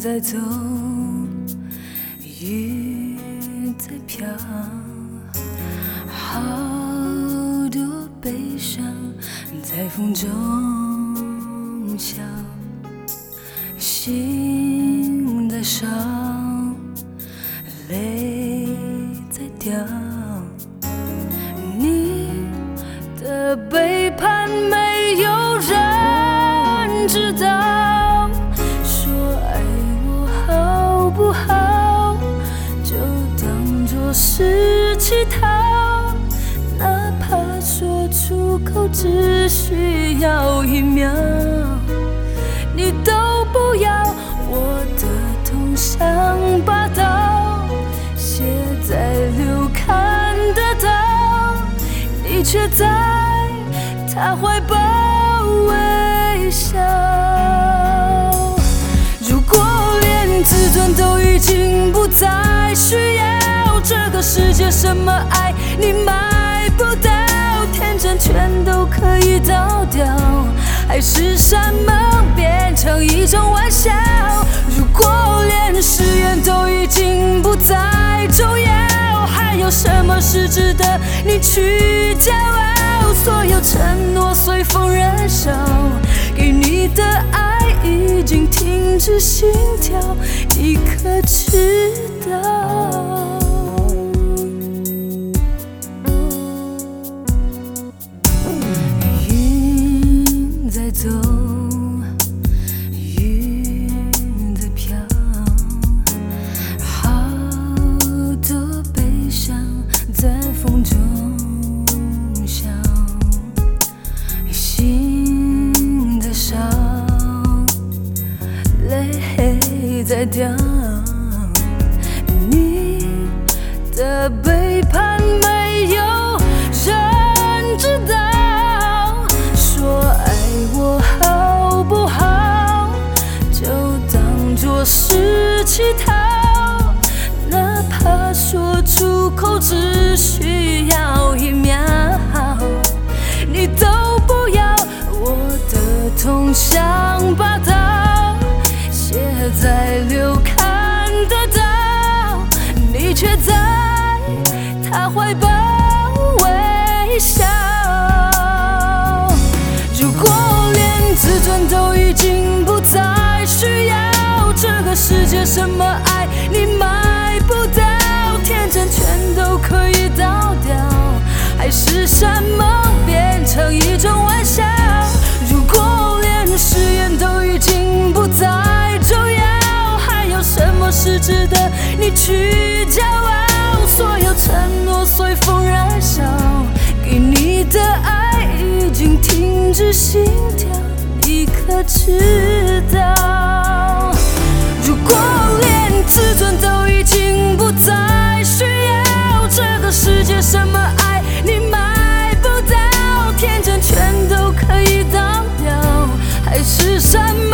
在走，雨在飘，好多悲伤在风中笑，心在烧，泪在掉。你的背叛没有人知道，说爱我好不好，就当作是乞讨，哪怕说出口只需要1秒，你都不要。我的痛像把刀写在流看得到，你却在他怀抱微笑。如果连自尊都已经不再需要，这个世界什么爱你买不到，天真全都可以倒掉，还是山盟变成一种玩笑。如果连誓言都已经不再重要，还有什么是值得你去骄傲？所有承诺随风燃烧，给你的爱已经停止心跳，你可知道？云在走，雨在飘，好多悲伤在风中笑，心在烧，泪在掉。你的背叛没有人知道，说爱我好不好，就当作是乞讨，哪怕说出口只需要1秒，你都不要。我的痛像把刀写在流看得到，你却在他怀抱微笑。如果连自尊都已经不再需要，这个世界什么爱你买不到，天真全都可以倒掉，还是山盟变成一种玩笑。如果连誓言都已经不再重要，还有什么是值得你去骄傲？所有承诺随风燃烧，给你的爱已经停止心跳，你可知道？如果连自尊都已经不再需要，这个世界什么爱你买不到，天真全都可以倒掉，还是山盟